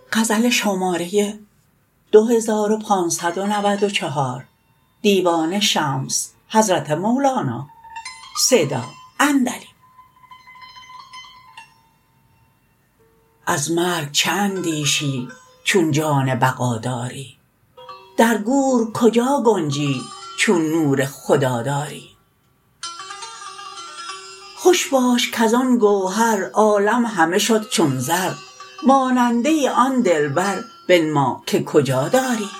از مرگ چه اندیشی چون جان بقا داری در گور کجا گنجی چون نور خدا داری خوش باش کز آن گوهر عالم همه شد چون زر ماننده آن دلبر بنما که کجا داری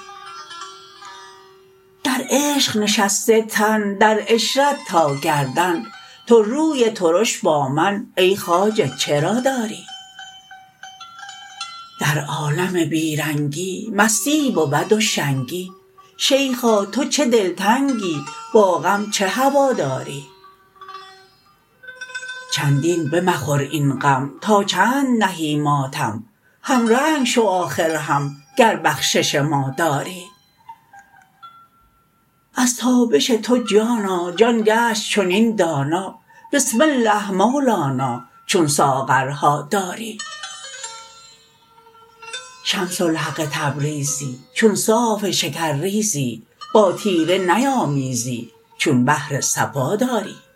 در عشق نشسته تن در عشرت تا گردن تو روی ترش با من ای خواجه چرا داری در عالم بی رنگی مستی بود و شنگی شیخا تو چه دلتنگی با غم چه هوا داری چندین بمخور این غم تا چند نهی ماتم همرنگ شو آخر هم گر بخشش ما داری از تابش تو جانا جان گشت چنین دانا بسم الله مولانا چون ساغرها داری شمس الحق تبریزی چون صاف شکرریزی با تیره نیامیزی چون بحر صفا داری